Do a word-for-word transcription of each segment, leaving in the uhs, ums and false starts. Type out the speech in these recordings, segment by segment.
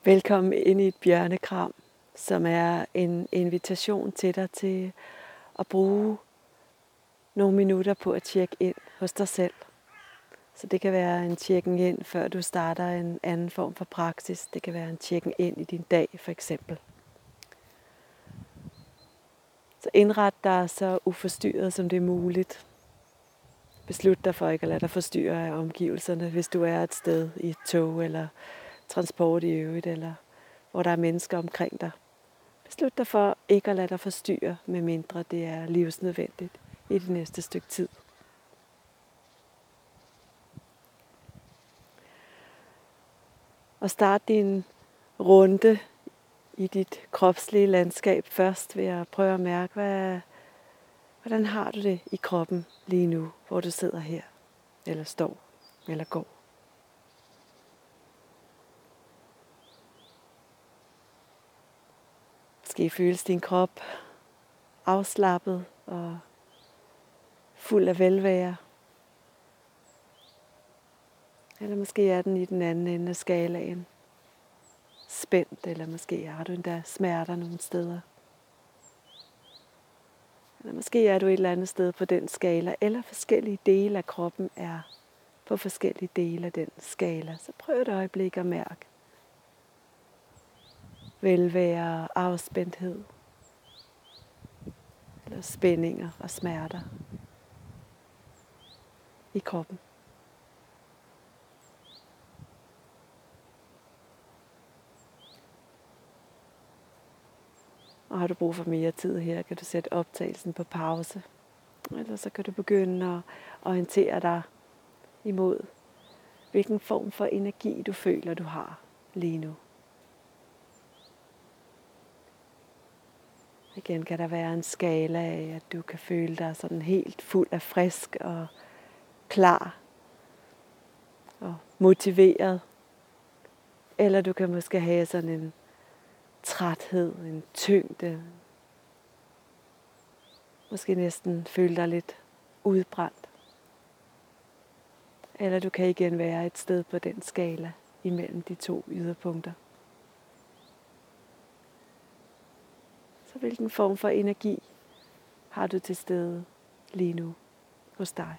Velkommen ind i et bjørnekram, som er en invitation til dig til at bruge nogle minutter på at tjekke ind hos dig selv. Så det kan være en tjekken ind, før du starter en anden form for praksis. Det kan være en tjekken ind i din dag, for eksempel. Så indret dig så uforstyrret, som det er muligt. Beslut dig for ikke at lade dig forstyrre af omgivelserne, hvis du er et sted i et tog eller transport i øvrigt, eller hvor der er mennesker omkring dig. Beslut dig for ikke at lade dig forstyrre, medmindre det er livsnødvendigt i det næste stykke tid. Og start din runde i dit kropslige landskab først ved at prøve at mærke, hvad, hvordan har du det i kroppen lige nu, hvor du sidder her, eller står, eller går. Måske føles din krop afslappet og fuld af velvære. Eller måske er den i den anden ende af skalaen. Spændt, eller måske har du endda smerter nogle steder. Eller måske er du et eller andet sted på den skala, eller forskellige dele af kroppen er på forskellige dele af den skala. Så prøv et øjeblik at mærke velvære og afspændthed, eller spændinger og smerter i kroppen. Og har du brug for mere tid her, kan du sætte optagelsen på pause. Eller så kan du begynde at orientere dig imod, hvilken form for energi du føler, du har lige nu. Igen kan der være en skala af, at du kan føle dig sådan helt fuld af frisk og klar og motiveret. Eller du kan måske have sådan en træthed, en tyngde. Måske næsten føle dig lidt udbrændt. Eller du kan igen være et sted på den skala imellem de to yderpunkter. Så hvilken form for energi har du til stede lige nu hos dig?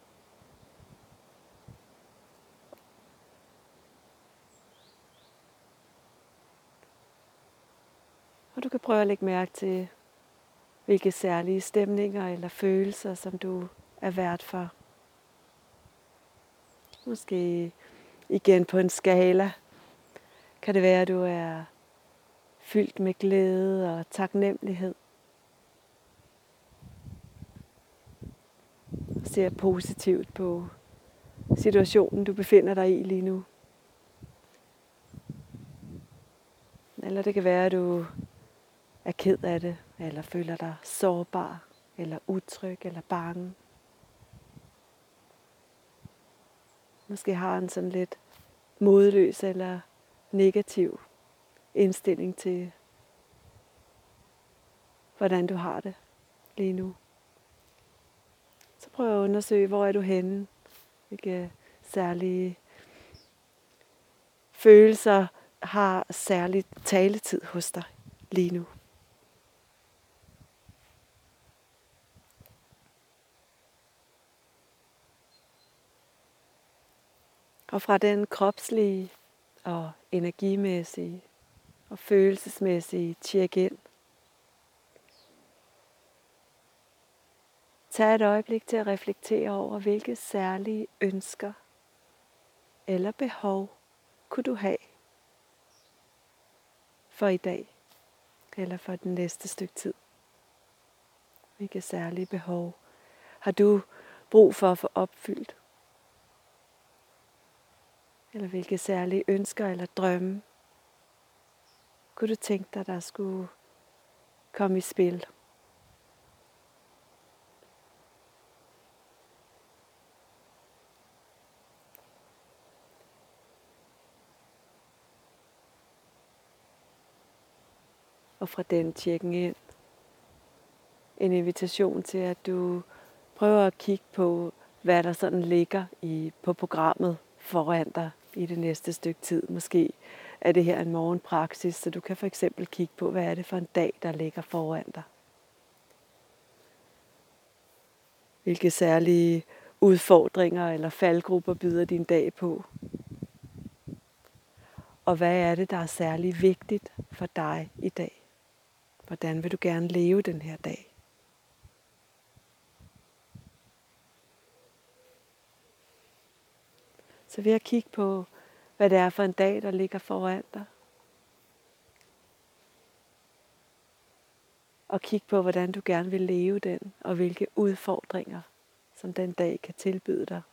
Og du kan prøve at lægge mærke til, hvilke særlige stemninger eller følelser, som du er vært for. Måske igen på en skala kan det være, at du er fyldt med glæde og taknemmelighed. Og ser positivt på situationen, du befinder dig i lige nu. Eller det kan være, at du er ked af det, eller føler dig sårbar, eller utryg, eller bange. Måske har en sådan lidt modløs eller negativ indstilling til, hvordan du har det lige nu. Så prøv at undersøge, hvor er du henne, hvilke særlige følelser har særligt taletid hos dig lige nu. Og fra den kropslige og energimæssige og følelsesmæssige check-in, tag et øjeblik til at reflektere over, hvilke særlige ønsker eller behov kunne du have for i dag eller for den næste stykke tid. Hvilke særlige behov har du brug for at få opfyldt? Eller hvilke særlige ønsker eller drømme kunne du tænke dig, der skulle komme i spil? Og fra den tjekken ind, en invitation til, at du prøver at kigge på, hvad der sådan ligger i, på programmet foran dig i det næste stykke tid. Måske er det her en morgenpraksis, så du kan for eksempel kigge på, hvad er det for en dag, der ligger foran dig. Hvilke særlige udfordringer eller faldgrupper byder din dag på? Og hvad er det, der er særlig vigtigt for dig i dag? Hvordan vil du gerne leve den her dag? Så ved at kigge på, hvad det er for en dag, der ligger foran dig. Og kigge på, hvordan du gerne vil leve den, og hvilke udfordringer, som den dag kan tilbyde dig.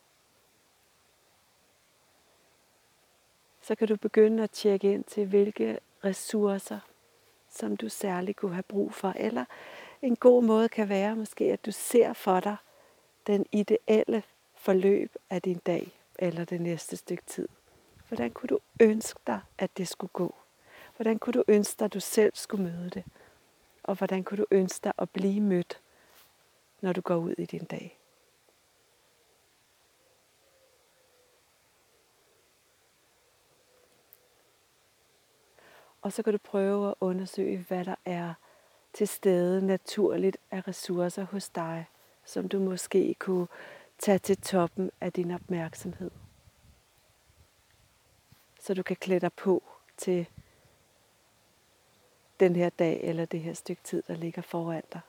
Så kan du begynde at tjekke ind til, hvilke ressourcer, som du særligt kunne have brug for. Eller en god måde kan være måske, at du ser for dig den ideelle forløb af din dag, eller det næste stykke tid. Hvordan kunne du ønske dig, at det skulle gå? Hvordan kunne du ønske dig, at du selv skulle møde det? Og hvordan kunne du ønske dig at blive mødt, når du går ud i din dag? Og så kan du prøve at undersøge, hvad der er til stede naturligt af ressourcer hos dig, som du måske kunne tage til toppen af din opmærksomhed. Så du kan klæde dig på til den her dag eller det her stykke tid, der ligger foran dig.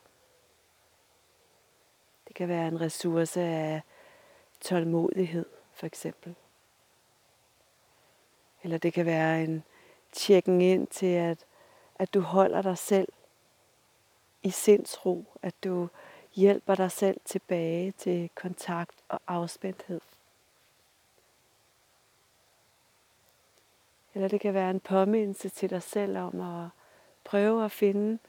Det kan være en ressource af tålmodighed, for eksempel. Eller det kan være en tjekken ind til, at, at du holder dig selv i sindsro, at du hjælper dig selv tilbage til kontakt og afspændthed. Eller det kan være en påmindelse til dig selv om at prøve at finde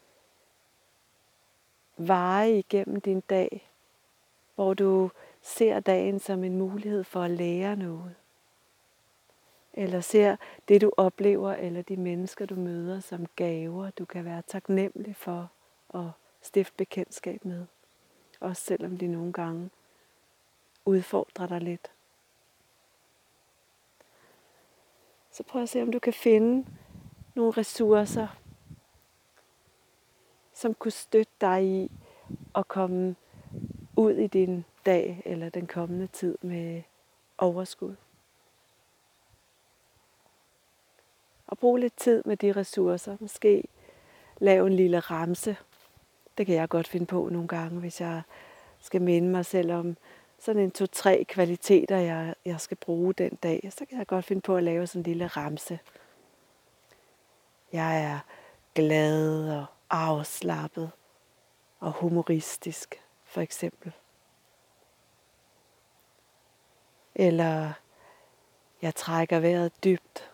veje igennem din dag, hvor du ser dagen som en mulighed for at lære noget. Eller ser det, du oplever, eller de mennesker, du møder, som gaver, du kan være taknemmelig for at stifte bekendtskab med. Også selvom de nogle gange udfordrer dig lidt. Så prøv at se, om du kan finde nogle ressourcer, som kunne støtte dig i at komme ud i din dag eller den kommende tid med overskud. Og brug lidt tid med de ressourcer. Måske lave en lille remse. Det kan jeg godt finde på nogle gange, hvis jeg skal minde mig selv om sådan en to-tre kvaliteter, jeg, jeg skal bruge den dag. Så kan jeg godt finde på at lave sådan en lille remse. Jeg er glad og afslappet og humoristisk, for eksempel. Eller jeg trækker vejret dybt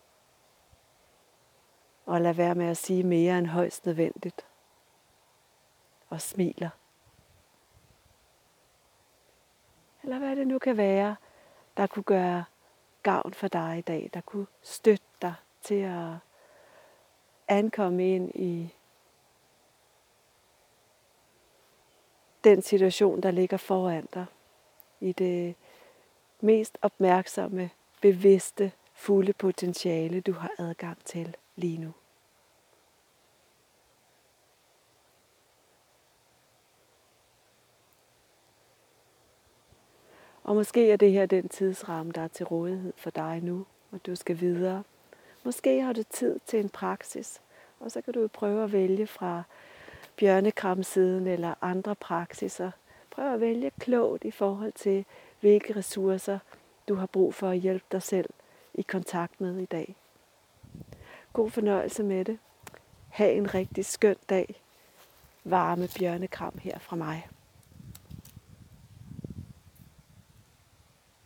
og lader være med at sige mere end højst nødvendigt og smiler. Eller hvad det nu kan være, der kunne gøre gavn for dig i dag, der kunne støtte dig til at ankomme ind i den situation, der ligger foran dig, i det mest opmærksomme, bevidste, fulde potentiale, du har adgang til lige nu. Og måske er det her den tidsramme, der er til rådighed for dig nu, og du skal videre. Måske har du tid til en praksis, og så kan du prøve at vælge fra bjørnekramsiden eller andre praksiser. Prøv at vælge klogt i forhold til, hvilke ressourcer du har brug for at hjælpe dig selv i kontakt med i dag. God fornøjelse med det. Ha' en rigtig skøn dag. Varme bjørnekram her fra mig.